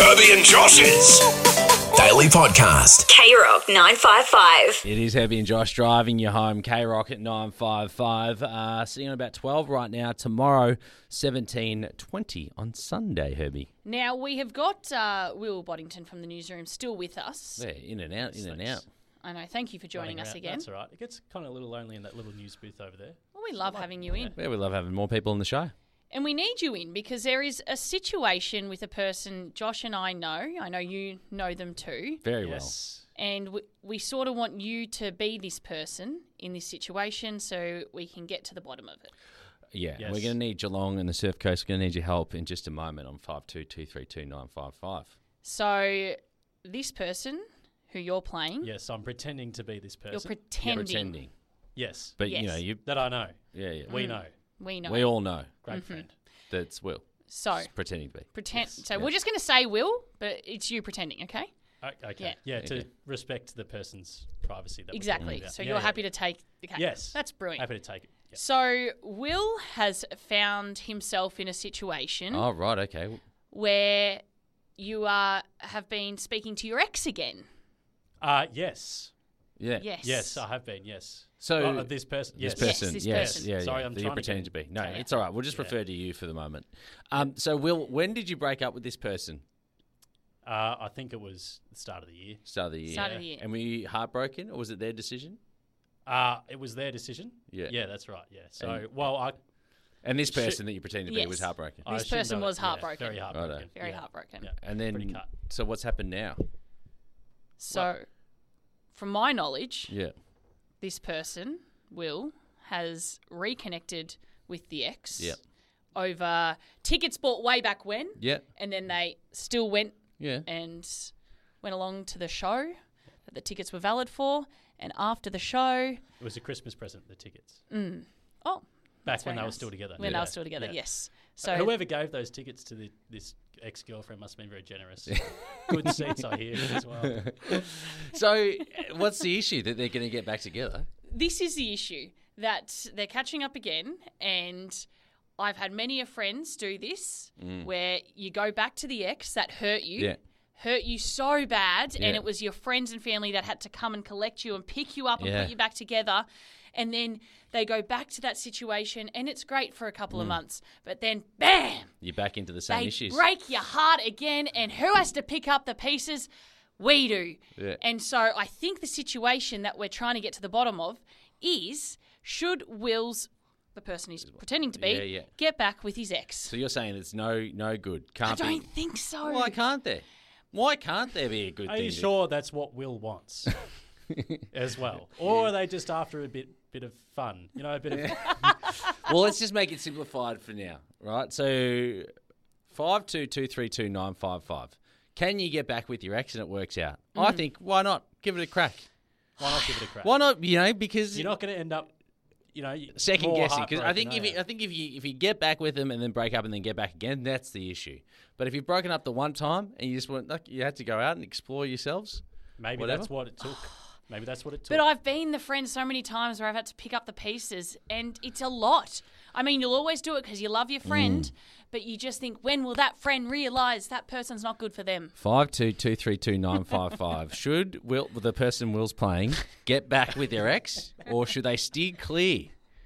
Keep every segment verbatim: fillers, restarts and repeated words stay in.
Herbie and Josh's Daily Podcast. K-Rock nine five five. It is Herbie and Josh driving you home. K-Rock at nine five five. Uh, sitting on about twelve right now. Tomorrow, seventeen twenty on Sunday, Herbie. Now, we have got uh, Will Boddington from the newsroom still with us. Yeah, in and out, in and out. I know. Thank you for joining Running us around. again. That's all right. It gets kind of a little lonely in that little news booth over there. Well, we love having you in. Yeah, we love having more people on the show. And we need you in because there is a situation with a person Josh and I know. I know you know them too. Very Yes. And we, we sort of want you to be this person in this situation so we can get to the bottom of it. well. Yeah, Yes. we're going to need Geelong and the Surf Coast. We're going to need your help in just a moment on five two two three two nine five five. So this person who you're playing, Yes, I'm pretending to be this person. you're pretending. Pretending. yes. But, you Yes. know, you. That I know. Yeah, yeah. We know. We know. We all know Great friend. that's Will. so Just pretending to be. pretend. Yes. So Yeah. we're just going to say Will, but it's you pretending, okay? O- Okay. Yeah. Yeah, to Okay. respect the person's privacy. That we're Exactly. talking about. So Yeah, you're yeah. happy to take. Okay. Yes. That's brilliant. Happy to take it. Yeah. So Will has found himself in a situation Oh, right, okay. where you are have been speaking to your ex again. Uh, yes. Yeah. Yes. Yes, I have been, yes. So, Oh, uh, this person. This Yes. person, this yes, person. yeah, yeah. Sorry, I'm that trying you're to pretending get- to be. No, Yeah. it's all right. We'll just Yeah. refer to you for the moment. Um, so, Will, when did you break up with this person? Uh, I think it was the start of the year. Start of the year. Start of the year. And were you heartbroken, or was it their decision? Uh, it was their decision. Yeah. Yeah, that's right. Yeah. So, And- well, I, And this Sh- person that you pretended to be was Yes. heartbroken. I This assumed person they were- was yeah, heartbroken. very heartbroken. Very yeah. heartbroken. Yeah. And Pretty then, cut. so what's happened now? So, from my knowledge, Yeah. this person, Will, has reconnected with the ex Yep. over tickets bought way back when, Yeah. and then they still went Yeah. and went along to the show that the tickets were valid for. And after the show, It was a Christmas present, the tickets. oh, Back that's when very they were nice. still together. When Yeah. they were still together, Yeah. yes. So So whoever gave those tickets to the, this ex-girlfriend must have been very generous. Good seats, I hear, as well. So, what's the issue that they're going to get back together? this is the issue, that they're catching up again, and I've had many of friends do this, where you go back to the ex that hurt you, Mm. Yeah. hurt you so bad, Yeah. and it was your friends and family that had to come and collect you and pick you up and Yeah. put you back together, and then they go back to that situation, and it's great for a couple of months, but then bam, You're back into the same they issues. break your heart again, and who has to pick up the pieces? We do. Yeah. And so I think the situation that we're trying to get to the bottom of is, should Will's, the person he's pretending to be, Yeah, yeah. get back with his ex? So, you're saying it's no no good. I Can't don't be. think so. Why can't there? Why can't there be a good Are thing? you to- sure that's what Will wants as well? Or are they just after a bit bit of fun? You know, a bit of... Well, let's just make it simplified for now, right? So, five two two three two nine five five. Can you get back with your ex and it works out? Mm. I think, why not? Give it a crack. Why not give it a crack? Why not? You know, because You're not going to end up, you know... second more guessing. Because I heartbroken, think if are you, I think if you if you get back with them and then break up and then get back again, that's the issue. But if you've broken up the one time and you just want, like, you had to go out and explore yourselves. Maybe whatever. that's what it took. Maybe that's what it took. But I've been the friend so many times where I've had to pick up the pieces, and it's a lot. I mean, you'll always do it because you love your friend, Mm. but you just think, when will that friend realise that person's not good for them? Five two two three two nine five five. Should Will, the person Will's playing, get back with their ex, or should they steer clear?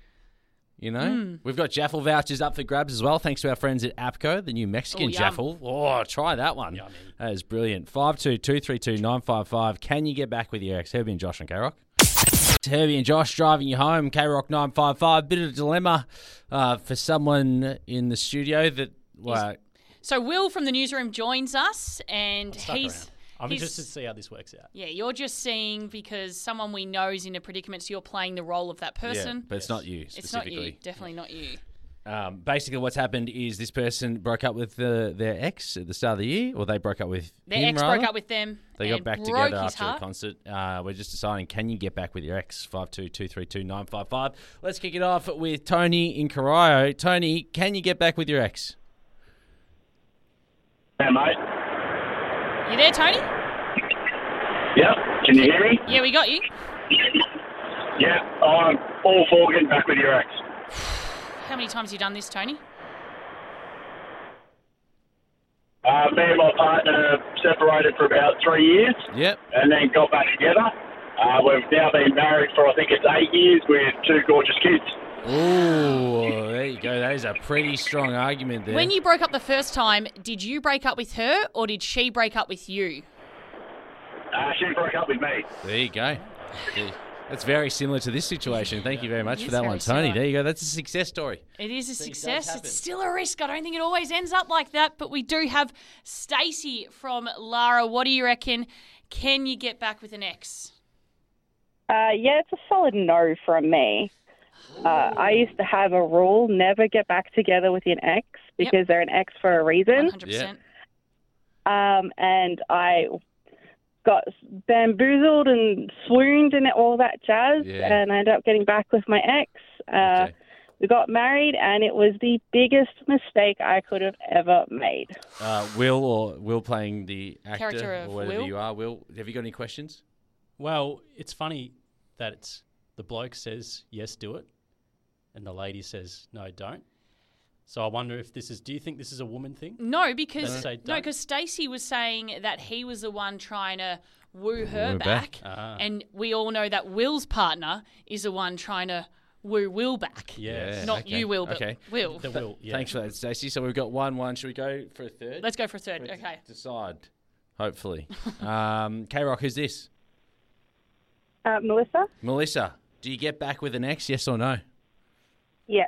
You know, Hmm. we've got Jaffle vouchers up for grabs as well. Thanks to our friends at APCO, the new Mexican Oh, yum. Jaffle. Oh, try that one. Yummy. That is brilliant. Five two two three two nine five five. Can you get back with your ex? Herbie and Josh on K-Rock. It's Herbie and Josh driving you home. K-Rock nine five five. Bit of a dilemma uh, for someone in the studio that. Well, So Will from the newsroom joins us, and Stuck he's... around. I'm he's- interested to see how this works out. Yeah, you're just seeing because someone we know is in a predicament, so you're playing the role of that yeah, person. but it's not you It's not specifically. you, definitely not you. Um, basically, what's happened is this person broke up with uh, their ex at the start of the year, or they broke up with Their him, ex rather. broke up with them. They got and back broke together his after heart. a concert. Uh, we're just deciding, can you get back with your ex? Five two two three two nine five five. Let's kick it off with Tony in Corio. Tony, can you get back with your ex? Hey, mate. You there, Tony? Yep. Can you hear me? Yeah, we got you. Yeah. I'm all for getting back with your ex. How many times have you done this, Tony? Uh, me and my partner separated for about three years Yep. and then got back together. Uh, we've now been married for, I think it's eight years with two gorgeous kids. Ooh, there you go. That is a pretty strong argument there. When you broke up the first time, did you break up with her or did she break up with you? Uh, she broke up with me. There you go. Yeah. That's very similar to this situation. Thank you very much It for is that very one, Tony. similar. There you go. That's a success story. It is a Things does success. happen. It's still a risk. I don't think it always ends up like that, but we do have Stacey from Lara. What do you reckon? Can you get back with an ex? Uh, yeah, it's a solid no from me. Uh, I used to have a rule, never get back together with an ex because Yep. they're an ex for a reason. one hundred percent. Um, and I got bamboozled and swooned and all that jazz, Yeah. and I ended up getting back with my ex. Uh, Okay. We got married, and it was the biggest mistake I could have ever made. Uh, Will or Will playing the actor Character of or whatever Will. you are. Will, have you got any questions? Well, it's funny that it's the bloke says, yes, do it, and the lady says, no, don't. So I wonder if this is, do you think this is a woman thing? No, because Let's say no, don't. because Stacey was saying that he was the one trying to woo her Woo back, back. Ah. and we all know that Will's partner is the one trying to woo Will back. Yes. Yeah. Not okay, you, Will, but okay. Will. The will, yeah. Thanks for that, Stacey. So we've got one, one. Should we go for a third? Let's go for a third. Let's Okay. Decide, hopefully. um, K-Rock, who's this? Uh, Melissa? Melissa, do you get back with an ex, yes or no? Yes.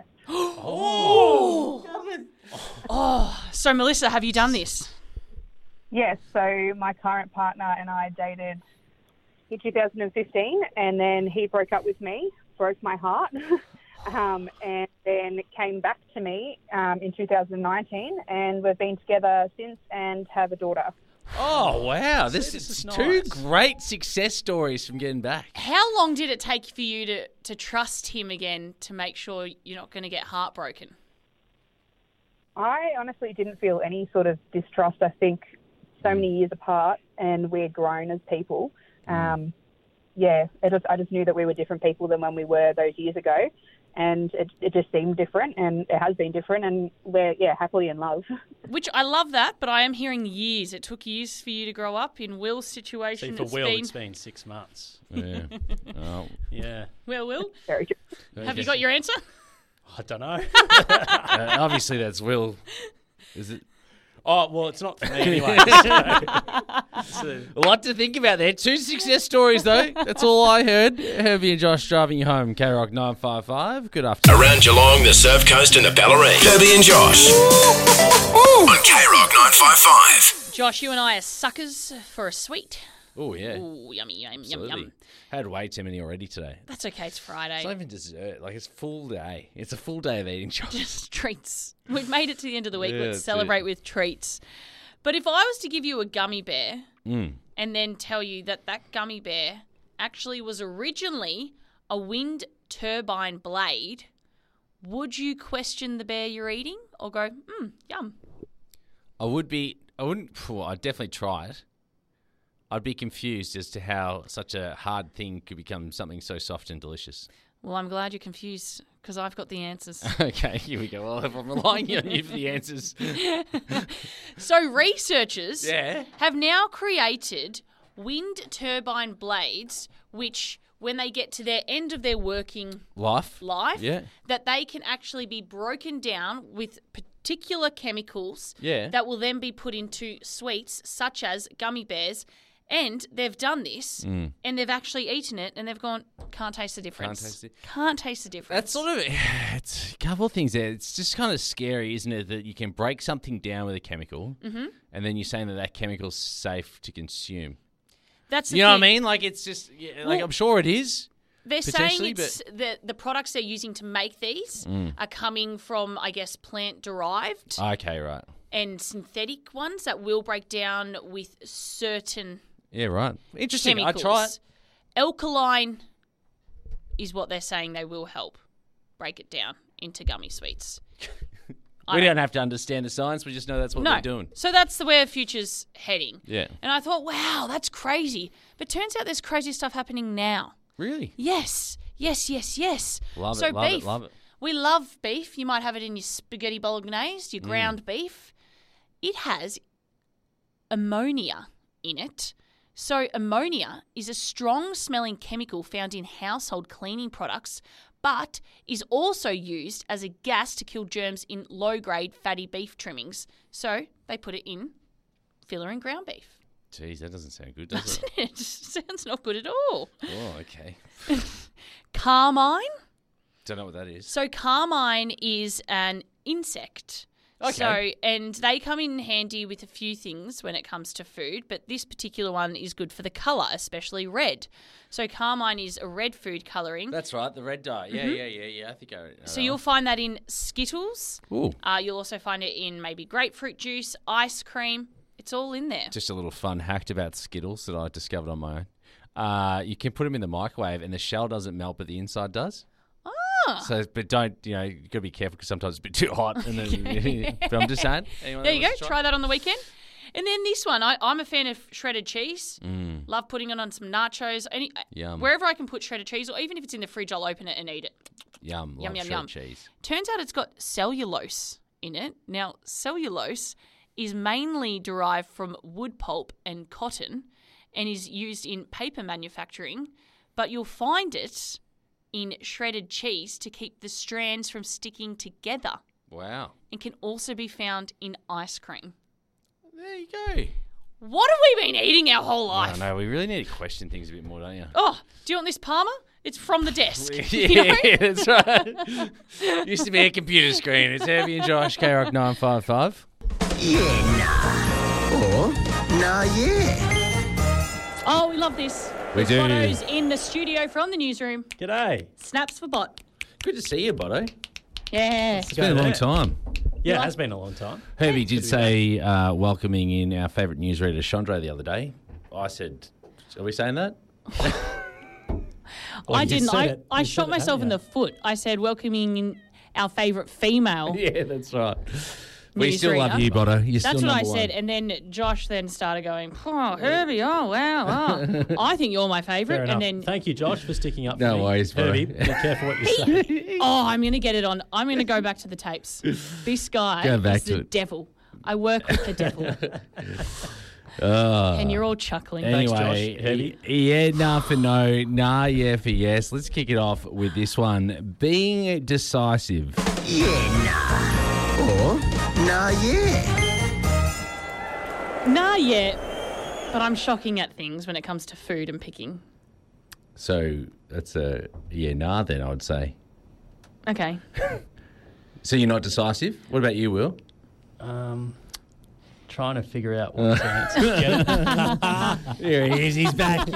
So, Melissa, have you done this? Yes, so my current partner and I dated in two thousand fifteen, and then he broke up with me, broke my heart, um, and then came back to me um, in two thousand nineteen, and we've been together since and have a daughter. Oh, wow. This, this is is two nice. great success stories from getting back. How long did it take for you to, to trust him again to make sure you're not going to get heartbroken? I honestly didn't feel any sort of distrust. I think so many years apart, and we're grown as people. Um, yeah, it just, I just knew that we were different people than when we were those years ago, and it, it just seemed different, and it has been different, and we're yeah happily in love. Which I love that, but I am hearing years. It took years for you to grow up. In Will's See, situation, for it's Will, been... it's been six months. Yeah. Oh, Yeah. Well, Will, Very true. have you got your answer? I don't know. uh, obviously, that's Will. Is it? Oh, well, it's not for me anyway. So, A lot to think about there. Two success stories, though. That's all I heard. Herbie and Josh driving you home. K-Rock nine five five. Good afternoon. Around Geelong, the Surf Coast, and the Bellarine. Herbie and Josh. On K-Rock nine five five. Josh, you and I are suckers for a sweet. Oh, yeah. Ooh, yummy, yum, yum, Absolutely. yum. Had way too many already today. That's okay, it's Friday. It's not even dessert. Like, it's full day. It's a full day of eating, Josh. Just treats. We've made it to the end of the week. Yeah, Let's that's celebrate it. with treats. But if I was to give you a gummy bear Mm. and then tell you that that gummy bear actually was originally a wind turbine blade, would you question the bear you're eating or go, hmm, yum? I would be, I wouldn't, phew, I'd definitely try it. I'd be confused as to how such a hard thing could become something so soft and delicious. Well, I'm glad you're confused because I've got the answers. Okay, here we go. Well, if I'm relying on you for the answers. So researchers Yeah. have now created wind turbine blades which, when they get to their end of their working Life. life, Yeah. that they can actually be broken down with particular chemicals Yeah. that will then be put into sweets such as gummy bears. And they've done this Mm. and they've actually eaten it and they've gone, can't taste the difference. taste it. Can't taste the difference. That's sort of, it's a couple of things there. It's just kind of scary, isn't it, that you can break something down with a chemical Mm-hmm. and then you're saying that that chemical's safe to consume. That's the You know what I thing. mean? Like, it's just, yeah, like, Well- I'm sure it is. They're saying Potentially, it's the, the products they're using to make these Mm. are coming from, I guess, plant-derived Okay, right. and synthetic ones that will break down with certain Yeah, right. Interesting. chemicals. I'd try it. Alkaline is what they're saying they will help break it down into gummy sweets. We don't have to understand the science. We just know that's what No. they're doing. So that's the where future's heading. Yeah. And I thought, wow, that's crazy. But turns out there's crazy stuff happening now. Really? Yes, yes, yes, yes. Love so it, love beef. it, love it. We love beef. You might have it in your spaghetti bolognese, your ground beef. It has ammonia in it. So ammonia is a strong-smelling chemical found in household cleaning products, but is also used as a gas to kill germs in low-grade fatty beef trimmings. So they put it in filler and ground beef. Jeez, that doesn't sound good, does Doesn't it? it? Sounds not good at all. Oh, okay. Carmine. Don't know what that is. So carmine is an insect. Okay. So, and they come in handy with a few things when it comes to food, but this particular one is good for the colour, especially red. So carmine is a red food colouring. That's right, the red dye. Yeah, yeah, yeah, yeah. I think I know So that you'll one. find that in Skittles. Ooh. Uh, you'll also find it in maybe grapefruit juice, ice cream. It's all in there. Just a little fun hack about Skittles that I discovered on my own. Uh, you can put them in the microwave and the shell doesn't melt, but the inside does. Ah. So, but don't, you know, you got to be careful because sometimes it's a bit too hot. And then, but I'm just saying. Anyone There you go. wants to Try that on the weekend. And then this one, I, I'm a fan of shredded cheese. Mm. Love putting it on some nachos. Any Yum. Wherever I can put shredded cheese, or even if it's in the fridge, I'll open it and eat it. Yum, Yum, love yum, shredded yum. cheese. Turns out it's got cellulose in it. Now, cellulose is mainly derived from wood pulp and cotton and is used in paper manufacturing, but you'll find it in shredded cheese to keep the strands from sticking together, Wow. and can also be found in ice cream. There you go. What have we been eating our whole I life? know. We really need to question things a bit more, don't you? Oh, do you want this Parma? It's from the desk. You know? Yeah, that's right. Used to be a computer screen. It's Herbie and Josh, K Rock nine five five. Yeah, nah. Or, nah, yeah. Oh, we love this. We There's do. photos in the studio from the newsroom. G'day. Snaps for bot. Good to see you, Bodo. Yeah. It's been a long time. Yeah, it has been a long time. Herbie did say uh, welcoming in our favourite newsreader, Chandra, the other day. I said, are we saying that? I you didn't. said I, it. I You shot said it, myself in haven't the foot. I said welcoming in our favourite female. Yeah, that's right. We still love Newsreader. you, Bodo. You're That's still what I number said. one. And then Josh then started going, oh, Herbie, oh, wow, oh. I think you're my Fair favourite. enough. And then, Thank you, Josh, for sticking up No for me. worries, bro. Herbie, be careful what you say. oh, I'm going to get it on. I'm going to go back to the tapes. This guy Go back is to the it. devil. I work with the devil. Oh. And you're all chuckling. Thanks, Anyway, Josh. Herbie? y- yeah, nah for no, nah, yeah for yes. Let's kick it off with this one. Being decisive. Yeah, nah. Or, nah, yeah. Nah, yeah. But I'm shocking at things when it comes to food and picking. So that's a yeah, nah then, I would say. Okay. So you're not decisive? What about you, Will? Um, trying to figure out what to answer. Get it? Here he is, he's back.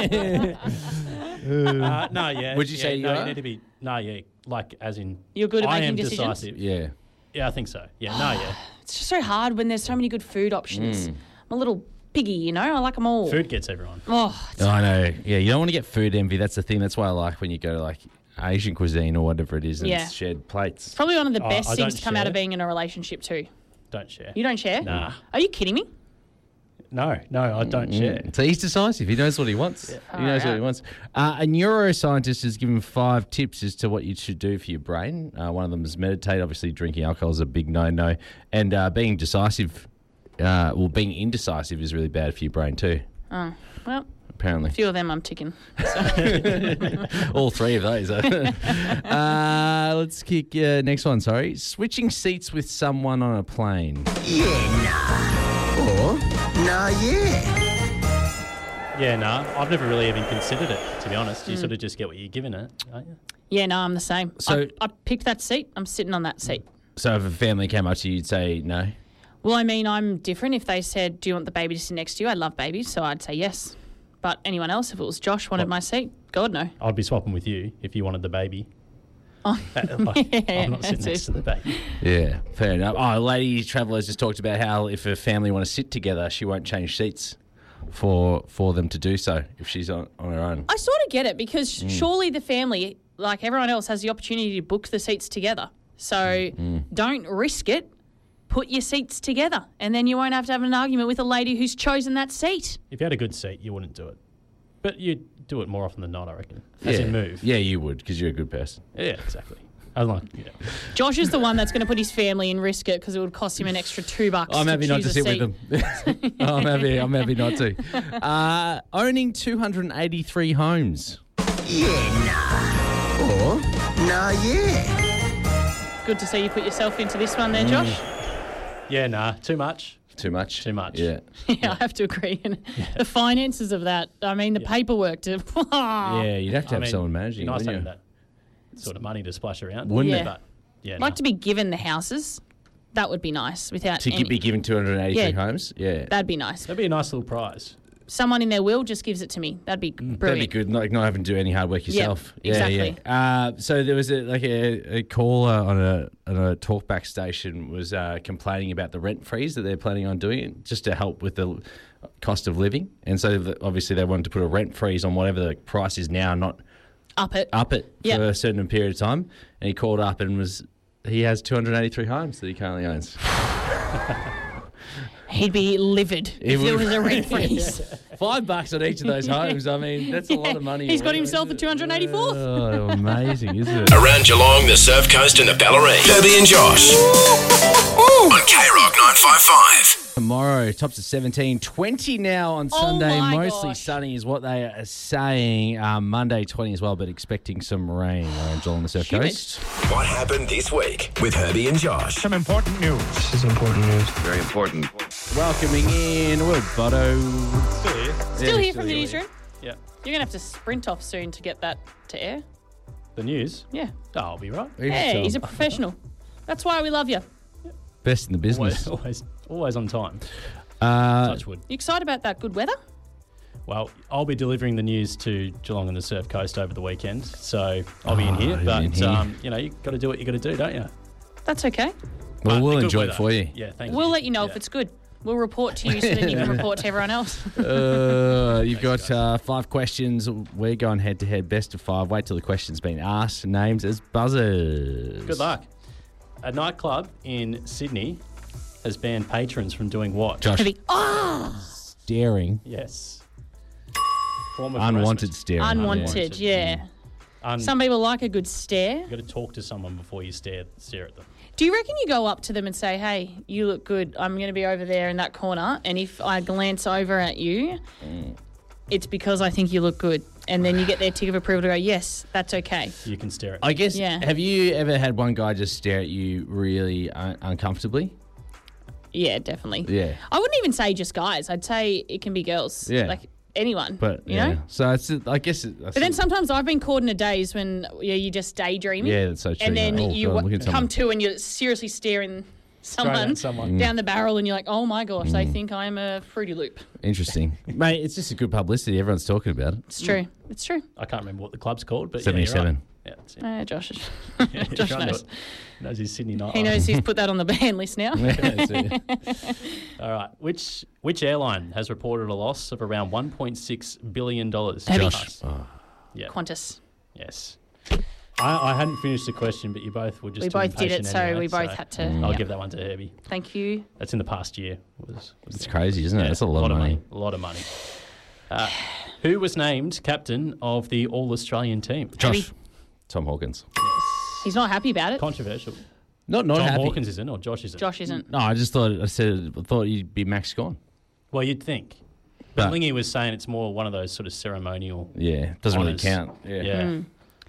uh, no, yeah. Would you yeah, say you no, are? you need to be, no, yeah, like as in, You're good at I making am decisions? decisive. Yeah. Yeah, I think so. Yeah, no, yeah. It's just so hard when there's so many good food options. I'm a little piggy, you know? I like them all. Food gets everyone. Oh, it's- Oh, I know. Yeah, you don't want to get food envy. That's the thing. That's why I like when you go to like Asian cuisine or whatever it is and Yeah. it's shared plates. probably one of the Oh, best I things don't to come out share. of being in a relationship too. Don't share. You don't share? Nah. Are you kidding me? No, no, I don't share. So he's decisive. He knows what he wants. He knows what he Alright. wants. Uh, a neuroscientist has given five tips as to what you should do for your brain. Uh, one of them is meditate. Obviously, drinking alcohol is a big no-no. And uh, being decisive, uh, well, being indecisive is really bad for your brain too, Oh, well, apparently. a few of them I'm ticking. All three of those. uh, let's kick uh, next one, sorry. Switching seats with someone on a plane. Yeah, nah. Or, nah, yeah. Yeah, no, I've never really even considered it, to be honest. You sort of just get what you're given it, don't you? Yeah, no, I'm the same. So- I, I picked that seat. I'm sitting on that seat. So if a family came up to you, you'd say no? Well, I mean, I'm different. If they said, do you want the baby to sit next to you? I love babies, so I'd say yes. But anyone else, if it was Josh wanted What? my seat, God, no. I'd be swapping with you if you wanted the baby. Oh, Uh, like, yeah, I'm not sitting that's next it. to the baby. Yeah, fair enough. Oh, Lady Traveller just talked about how if a family want to sit together, she won't change seats for for them to do so if she's on, on her own. I sort of get it because Mm. surely the family, like everyone else, has the opportunity to book the seats together. So Mm. don't risk it. Put your seats together, and then you won't have to have an argument with a lady who's chosen that seat. If you had a good seat, you wouldn't do it. But you do it more often than not, I reckon. As yeah. in move. Yeah, you would because you're a good person. Yeah, exactly. As long, yeah. Josh is the one that's going to put his family in risk it because it would cost him an extra two bucks. I'm to happy not choose to a sit with seat. them. I'm happy. I'm happy not to. Uh, owning two hundred eighty-three homes. Yeah, nah. Or, nah, yeah. Good to see you put yourself into this one there, Mm. Josh. Yeah, nah, too much. Too much. Too much. Yeah. Yeah, I have to agree. And the finances of that, I mean, the paperwork to. Yeah, you'd have to I have mean, someone managing. Nice it, having wouldn't that sort of money to splash around. Wouldn't it? But, yeah, Like nah. to be given the houses. That would be nice without you? To any. be given two hundred eighty-three Yeah. homes. Yeah. That'd be nice. That'd be a nice little prize. Someone in their will just gives it to me. That'd be That'd brilliant. be good, like not having to do any hard work yourself. Yeah, exactly. yeah. Uh, so there was a, like a, a caller on a on a talkback station was uh, complaining about the rent freeze that they're planning on doing it just to help with the cost of living, and so the, obviously they wanted to put a rent freeze on whatever the price is now, not Up it. up it Yep. for a certain period of time. And he called up and was he has two hundred eighty-three homes that he currently owns. He'd be livid He if there would. was a rent freeze. Five bucks on each of those homes. I mean, that's a lot of money. He's got himself a two hundred eighty-fourth. Oh, amazing, isn't it? Around Geelong, the Surf Coast and the Bellarine. Debbie and Josh. On K Rock nine five five. Tomorrow, tops of seventeen, twenty now on Oh Sunday. my Mostly gosh. sunny is what they are saying. Um, Monday, twenty as well, but expecting some rain around Geelong, the Surf Humid. Coast. What happened this week with Herbie and Josh? Some important news. This is important news. Very important. Welcoming in Will Botto. Still here. Still here from the newsroom. Yeah. You're going to have to sprint off soon to get that to air. The news. Yeah. Oh, I'll be right. Hey, he's a professional. That's why we love you. Best in the business. Always, always, always on time. Uh, Touch wood. You excited about that good weather? Well, I'll be delivering the news to Geelong and the Surf Coast over the weekend, so I'll be in Oh, here. you'll But be in here. Um, you know, you got to do what you got to do, don't you? That's okay. well, But we'll good enjoy weather. it for you. Yeah, thank We'll you. let you know Yeah. if it's good. We'll report to you so then you can report to everyone else. Uh, you've got uh, five questions. We're going head to head, best of five. Wait till the question's been asked. Names as buzzers. Good luck. A nightclub in Sydney has banned patrons from doing what? Josh, Heavy. Oh, staring. Yes. Form of Unwanted harassment. staring. unwanted, yeah. Un- Some people like a good stare. You've got to talk to someone before you stare stare at them. Do you reckon you go up to them and say, hey, you look good. I'm going to be over there in that corner. And if I glance over at you, it's because I think you look good. And then you get their tick of approval to go, yes, that's okay. You can stare at I guess, Yeah. have you ever had one guy just stare at you really un- uncomfortably? Yeah, definitely. Yeah. I wouldn't even say just guys. I'd say it can be girls. Yeah. Like anyone. But, you yeah. know? So, it's, I guess... It, But then sometimes I've been caught in a daze when yeah, you're just daydreaming. Yeah, that's so true. And then Oh, you God, wa- look at come someone. to and you're seriously staring someone, someone. down the barrel and you're like, oh my gosh, Mm. they think I'm a Fruity Loop. Interesting. Mate, it's just a good publicity. Everyone's talking about it. It's true. It's true. I can't remember what the club's called, but seventy-seven. Yeah, you're right. Yeah, Uh, Josh, is- that's it. Josh Trying to- knows. knows his Sydney night. He knows he's put that on the ban list now. Yeah, that's it. All right. Which which airline has reported a loss of around one point six billion dollars? Heavy. Josh. Oh. Yeah. Qantas. Yes. I, I hadn't finished the question, but you both were just We too both did it, impatient so anyway, we both had to. I'll yeah. give that one to Herbie. Thank you. That's in the past year. Was, was It's the- crazy, isn't it? Yeah, That's a lot, of money. A lot of money. Uh, who was named captain of the All-Australian team? Heavy. Josh. Tom Hawkins. He's not happy about it. Controversial. Not not Tom happy. Hawkins isn't, or Josh isn't? Josh isn't. No, I just thought I said I thought you'd be Max Gone. Well, you'd think. But But- Lingy was saying it's more one of those sort of ceremonial. Yeah, doesn't really honours. count. Yeah. Yeah. Mm.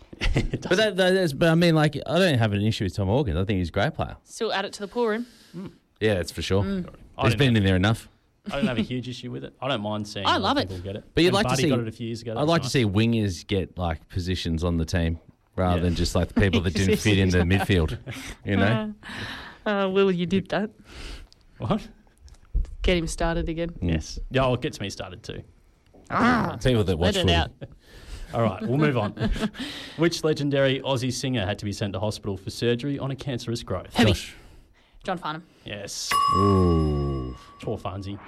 It But doesn't- that, that is, but I mean, like, I don't have an issue with Tom Hawkins. I think he's a great player. Still add it to the pool room. Yeah, that's for sure. I He's didn't been have- in there enough. I don't have a huge issue with it. I don't mind seeing I other love it. people get it. But you'd And like to Buddy see- got it a few years ago. I'd like to see wingers get like positions on the team rather Yeah. than just like the people that didn't fit in the midfield. You know, Uh, Will, you did that. What? Get him started again. Yes. Yeah, well, it gets me started too. people that watch Let it footy. out. All right, we'll move on. Which legendary Aussie singer had to be sent to hospital for surgery on a cancerous growth? Heavy. Josh. John Farnham. Yes. Ooh. Poor Fonzie.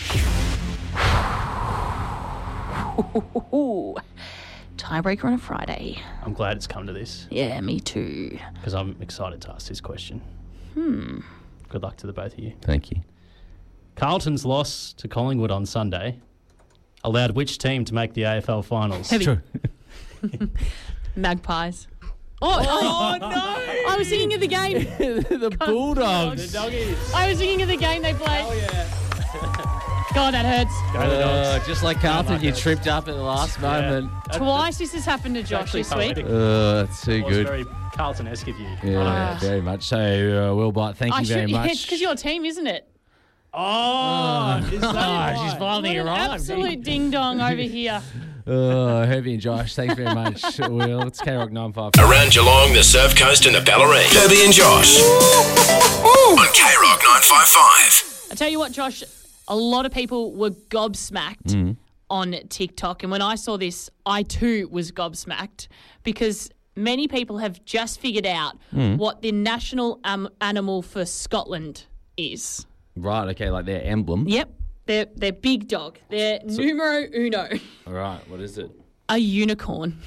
Ooh. Tiebreaker on a Friday. I'm glad it's come to this Yeah, me too. because I'm excited to ask this question. Hmm. Good luck to the both of you. Thank you. Carlton's loss to Collingwood on Sunday allowed which team to make the A F L finals? Heavy. True. Magpies. Oh, Oh, no! I was thinking of the game. the Bulldogs. The doggies. I was thinking of the game they played. Oh, yeah. God, that hurts. Go the Uh, dogs. just like Carlton, you tripped up at the last moment. That- Twice this has happened to that's Josh actually this week. poetic. Uh, that's too It was good. very Carlton-esque of you. Yeah, very much. So, uh, Will Bite, thank I you very should, much. It's because your team, isn't it? Oh, is that Oh, why? she's finally What an arrived. absolute ding dong over here. Oh, Herbie and Josh, thanks very much. Will, it's K Rock nine five. Around Geelong, the Surf Coast and the Ballarat. Herbie and Josh. On K Rock nine five five. I tell you what, Josh, a lot of people were gobsmacked Mm. on TikTok. And when I saw this, I too was gobsmacked because many people have just figured out Mm. what the national um, animal for Scotland is. Right, okay, like their emblem. Yep, they're, they're big dog. They're numero uno, All right, what is it? a unicorn.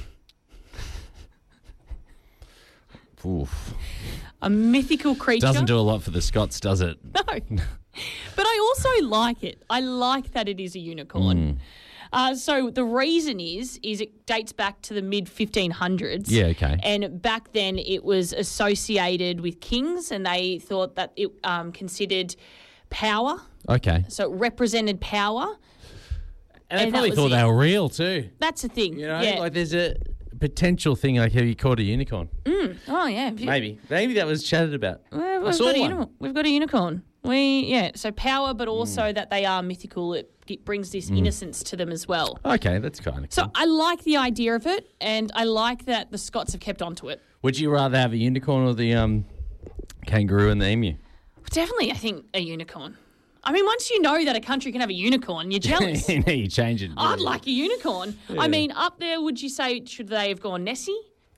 Oof. A mythical creature. Doesn't do a lot for the Scots, does it? No. But I also like it. I like that it is a unicorn. Mm. Uh, so the reason is, is it dates back to the mid fifteen hundreds. Yeah, okay. And back then it was associated with kings and they thought that it um, considered power. Okay. So it represented power. And they And that probably was thought it. they were real too. That's the thing. You know, yeah. like there's a potential thing like have you caught a unicorn? oh, yeah. If you- Maybe. Maybe that was chatted about. Well, I we've, saw got a one. uni- we've got a unicorn. We yeah, so power, Mm. but also that they are mythical. It, it brings this innocence to them as well. Okay, that's kind of So cool. I like the idea of it, and I like that the Scots have kept on to it. Would you rather have a unicorn or the um, kangaroo and the emu? Definitely, I think a unicorn. I mean, once you know that a country can have a unicorn, you're jealous. you know, you change it. I'd like a unicorn. I mean, up there, would you say should they have gone Nessie?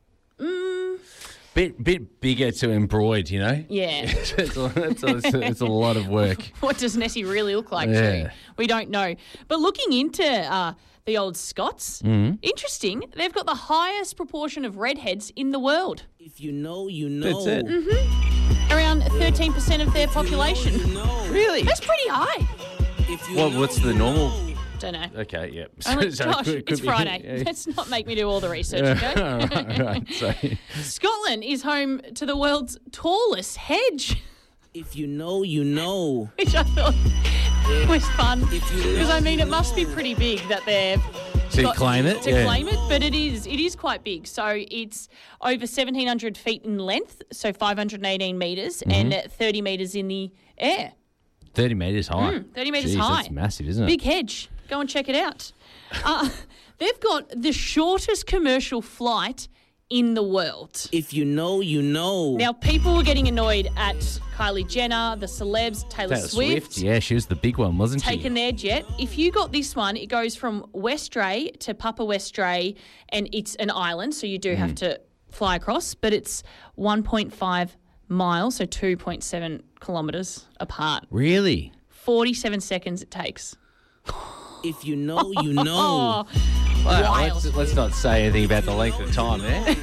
Mm, Bit bit bigger to embroid, you know? yeah. it's, a, it's, a, it's, a, it's a lot of work. What does Nessie really look like? Yeah. Too? We don't know. But looking into uh, the old Scots, Mm-hmm. interesting. They've got the highest proportion of redheads in the world. If you know, you know. That's it. Around thirteen percent of their population. Really? That's pretty high. Well, what's the normal? Don't know. Okay, yep. Only, So Josh, could- could it's be- Friday. yeah. Let's not make me do all the research, okay? right, right. So, Scotland is home to the world's tallest hedge, If you know, you know. which I thought was fun. Because, I mean, it must be pretty big that they're... to got- claim it? To yeah. claim it, but it is it is quite big. So it's over seventeen hundred feet in length, so five hundred eighteen metres, Mm-hmm. and thirty metres in the air. thirty metres high. Mm, thirty metres Jeez, high. That's massive, isn't it? Big hedge. Go and check it out. Uh, they've got the shortest commercial flight in the world. If you know, you know. Now, people were getting annoyed at Kylie Jenner, the celebs, Taylor, Taylor Swift, Yeah, she was the big one, wasn't taking she? their jet. If you got this one, it goes from Westray to Papa Westray, and it's an island, so you do Mm. have to fly across, but it's one point five miles, so two point seven kilometres apart. Really? forty-seven seconds it takes. If you know, you know. Oh, Well, wild. let's, let's not say anything about the length of time there.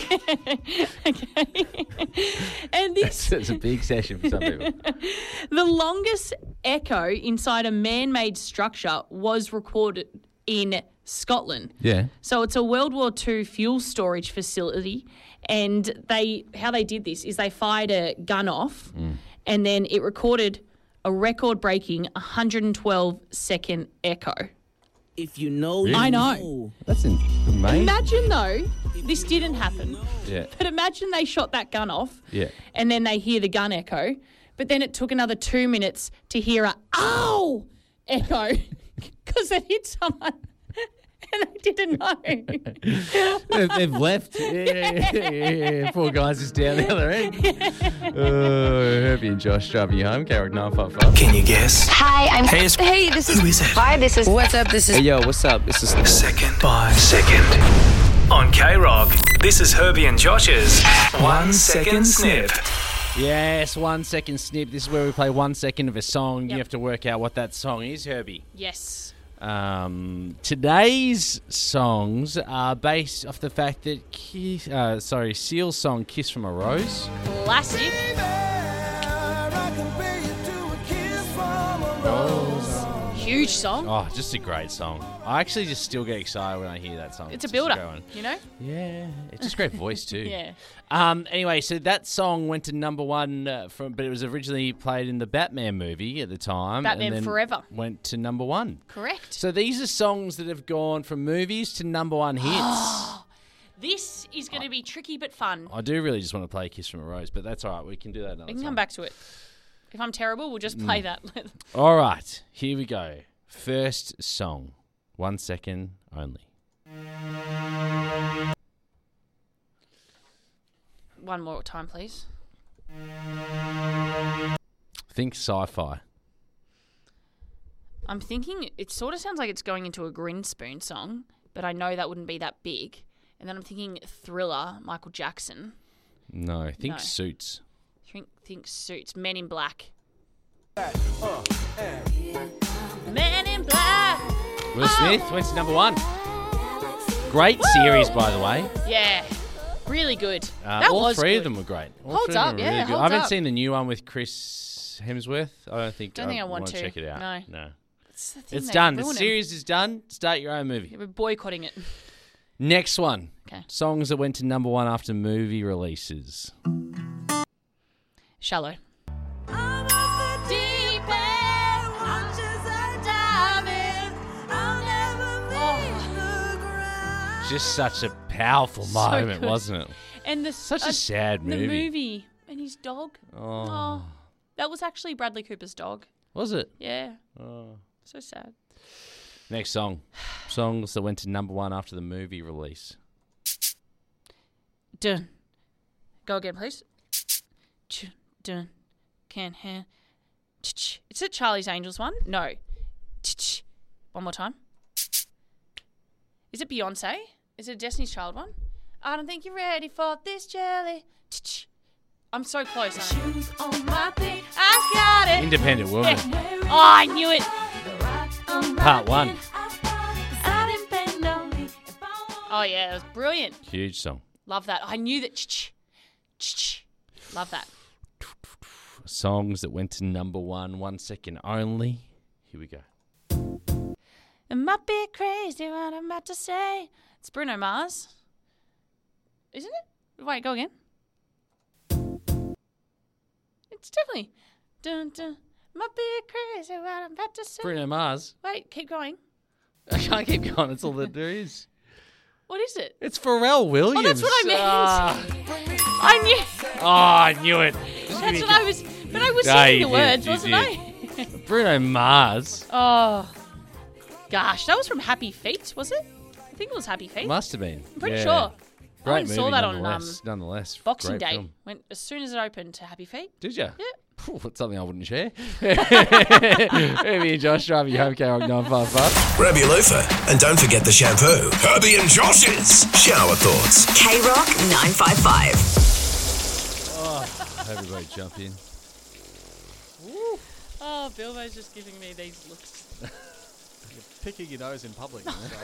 Okay. And this, It's a big session for some people. the longest echo inside a man-made structure was recorded in Scotland. Yeah. So it's a World War Two fuel storage facility, and they how they did this is they fired a gun off, and then it recorded a record-breaking one hundred twelve second echo. If you know, you I know. know. That's in- amazing. Imagine though, this didn't happen. Yeah. But imagine they shot that gun off, Yeah. and then they hear the gun echo, but then it took another two minutes to hear a "ow" echo because it hit someone. And they didn't know. They've, they've left. Yeah, yeah, yeah, yeah. Poor guys just down the other end. Uh, Herbie and Josh driving you home. K Rock nine five five. Can you guess? Hi, I'm. Hey, it's- Hey, this is. Who is it? Hi, this is. What's up? This is. Hey, yo, what's up? This is Second by second. On K Rock, this is Herbie and Josh's One Second Snip. Yes, one second snip. This is where we play one second of a song. You Yep. have to work out what that song is, Herbie. Yes. Um, today's songs are based off the fact that Kiss, uh, sorry, Seal's song "Kiss from a Rose." Classic. Huge Huge song. Oh, just a great song. I actually just still get excited when I hear that song. It's a just great builder, one. you know? Yeah, it's just great voice too. Yeah. Um. Anyway, so that song went to number one uh, from, but it was originally played in the Batman movie at the time. Batman and then Forever. went to number one. Correct. So these are songs that have gone from movies to number one hits. This is going to be tricky but fun. I do really just want to play "Kiss from a Rose," but that's all right. We can do that another We can time. come back to it. If I'm terrible, we'll just play that. All right, here we go. First song, one second only. One more time, please. Think sci-fi. I'm thinking it sort of sounds like it's going into a Grinspoon song, but I know that wouldn't be that big. And then I'm thinking Thriller, Michael Jackson. No, think No. Suits. Think, think Suits, Men in Black. Men in Black. Will Smith went to number one. Great series, by the way. Yeah, really good. Uh, that all was three good. of them were great. All Holds three of them up, were yeah, really good. holds I haven't up. seen the new one with Chris Hemsworth. I don't think. Don't think I want wanna to. check it out. No. no. It's, the thing, It's they done. The ruin 'em. series is done. Start your own movie. We're boycotting it. Next one. Okay. Songs that went to number one after movie releases. Shallow. Just such a powerful So moment, good. wasn't it? And the Such a uh, sad movie. The movie and his dog. Oh. Oh, that was actually Bradley Cooper's dog. Was it? Yeah, Oh. so sad. Next song. Songs that went to number one after the movie release. Dun. Go again, please. Ch- Dun. Can hand. Ch- Is it Charlie's Angels one? No. Ch- One more time. Is it Beyonce? Is it a Destiny's Child one? I don't think you're ready for this jelly. Ch- I'm so close. Shoes on my feet. I got it. Independent Woman. Yeah. Oh, I knew it. Part one. Oh yeah, it was brilliant. Huge song. Love that. I knew that. Ch- ch- ch- Love that. Songs that went to number one, one second only. Here we go. It might be crazy what I'm about to say. It's Bruno Mars. Isn't it? Wait, go again. It's definitely. Dun, dun. Might be crazy what I'm about to say. Bruno Mars. Wait, keep going. I can't keep going. That's all that there is. What is it? It's Pharrell Williams. Oh, that's what I meant. Ah. I knew. Oh, I knew it. That's what I was. But I was Yeah, singing you the did, words, you wasn't did. I? Bruno Mars. Oh, gosh, that was from Happy Feet, was it? I think it was Happy Feet. Must have been. I'm pretty Yeah. sure. I Great went and saw movie that on um, nonetheless. nonetheless. Boxing Great Day. film. Went as soon as it opened to Happy Feet. Did you? Yeah. Phew, that's something I wouldn't share. Herbie and Josh driving you home, K Rock nine five five. Grab your loofah and don't forget the shampoo. Herbie and Josh's shower thoughts. K Rock nine five five. Oh, everybody jump in. Oh, Bilbo's just giving me these looks. You're picking your nose in public.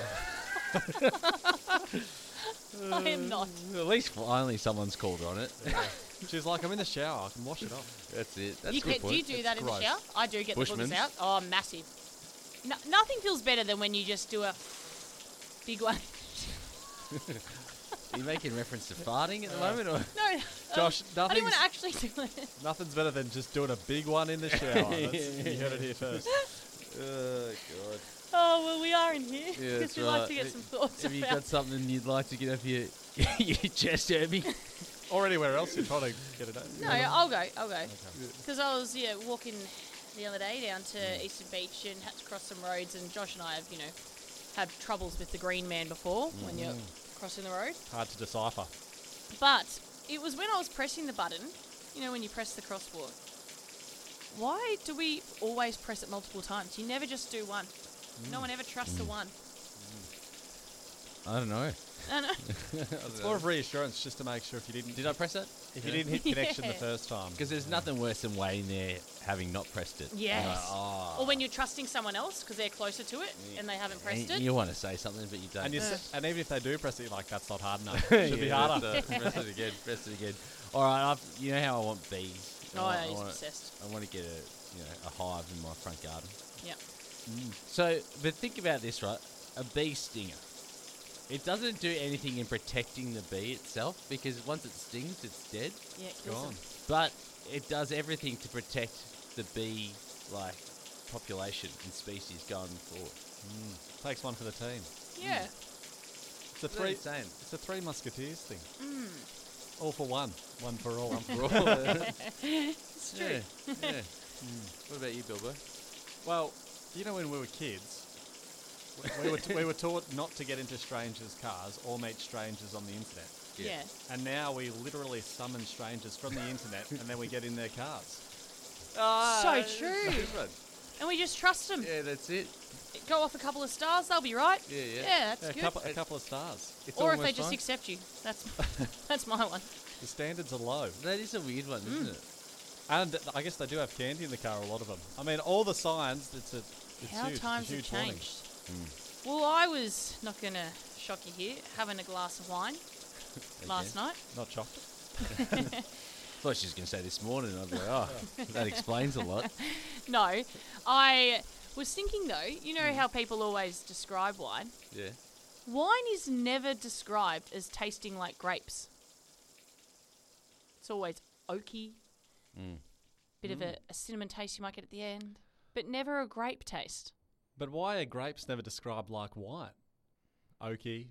I am not. At least finally someone's called on it. She's like, I'm in the shower. I can wash it off. That's it. That's You a good can, do point. you do that in gross. the shower? I do get the Bushman's. boogers out. Oh, massive. No, nothing feels better than when you just do a big one. Are you making reference to farting at the moment? Or? No, Josh, um, I didn't want nothing's- to actually do it. Nothing's better than just doing a big one in the shower. That's, you heard it here first. Oh, God. Oh, well, we are in here Yeah, because that's we right. like to get some thoughts Have you about. got something you'd like to get off your, your chest, Herbie? Or anywhere else, you'd probably get it out. No, I'll go. I'll go. Because I was yeah walking the other day down to Eastern Beach and had to cross some roads, and Josh and I have you know had troubles with the green man before when you're crossing the road. Hard to decipher. But it was when I was pressing the button, you know, when you press the crosswalk. Why do we always press it multiple times? You never just do one. No one ever trusts the one. I don't know. No, no. It's more of reassurance just to make sure if you didn't Did I press that? if you didn't hit connection Yeah. the first time. Because there's nothing worse than waiting there having not pressed it. Yes. You're like, oh. Or when you're trusting someone else because they're closer to it and they haven't pressed And it. you want to say something, but you don't. And, you s- and even if they do press it, you're like, that's not hard enough. It should be Yeah, harder. that's, uh, press it again. Press it again. All right. I've, you know how I want bees. I Oh, want, yeah, I he's want, obsessed. I want to get a you know a hive in my front garden. Yeah. So, but think about this, right? A bee stinger. It doesn't do anything in protecting the bee itself because once it stings, it's dead. Yeah, it Gone. kills them. But it does everything to protect the bee, like, population and species going forward. Takes one for the team. Yeah. It's a That's three. insane. It's a Three Musketeers thing. Mm. All for one. One for all. For all. It's true. Yeah, yeah. What about you, Bilbo? Well, you know when we were kids, we, we were t- we were taught not to get into strangers' cars or meet strangers on the internet. Yeah. And now we literally summon strangers from the internet and then we get in their cars. So true. And we just trust them. Yeah, that's it. Go off a couple of stars, they'll be right. Yeah, yeah. Yeah, that's Yeah, a good. couple, a couple of stars. It's Or if they almost just fine. accept you. That's that's my one. The standards are low. That is a weird one, isn't it? And I guess they do have candy in the car, a lot of them. I mean, all the signs, it's a it's How huge. times it's a have huge warning. changed. Well, I was not going to shock you here, having a glass of wine last night. Not chocolate. I thought she was going to say this morning. I'd be like, oh, that explains a lot. No, I was thinking though, you know how people always describe wine? Yeah. Wine is never described as tasting like grapes. It's always oaky, Mm. bit of a, a cinnamon taste you might get at the end, but never a grape taste. But why are grapes never described like wine? Oaky.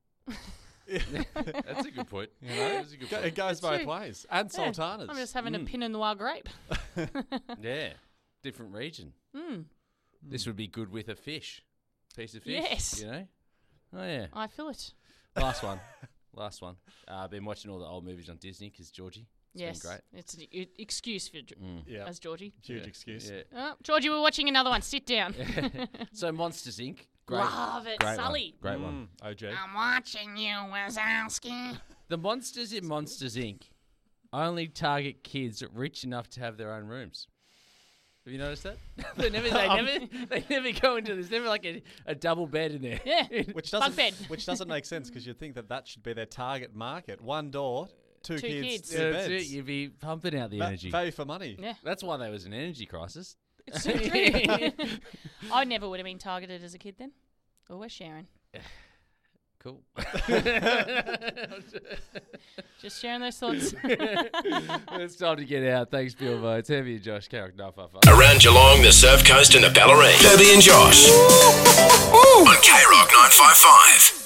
That's a good point. You know? That's a good Go- point. It goes That's both true. ways. And Yeah, sultanas. I'm just having a Mm. Pinot Noir grape. Yeah. Different region. Mm, This would be good with a fish. Piece of fish. Yes. You know? Oh, yeah. I feel it. Last one. Last one. Uh, I've been watching all the old movies on Disney because Georgie. It's yes, been great. it's an e- excuse for Ge- Yeah. as Georgie. Huge Yeah, excuse. Yeah. Oh, Georgie, we're watching another one. Sit down. So Monsters Incorporated. Great. Love it, Great Sully. One. Great one. Mm, O G. I'm watching you, Wazowski. The monsters in Monsters Incorporated only target kids rich enough to have their own rooms. Have you noticed that? they never, they never, they never go into. There's never like a, a double bed in there. Yeah, Which bunk doesn't, bed. which doesn't make sense because you'd think that that should be their target market. One door, two, Two kids, kids. two Yeah, that's beds. it. You'd be pumping out the Va- energy. Value for money. Yeah, That's why there was an energy crisis. it's so true. I never would have been targeted as a kid then. Always sharing. Cool. Just sharing those thoughts. It's time to get out. Thanks, Bilbo. It's Heavy and Josh, Carrick nine five five. Around Geelong, the Surf Coast and the Ballarat. Debbie and Josh. On K Rock nine five five.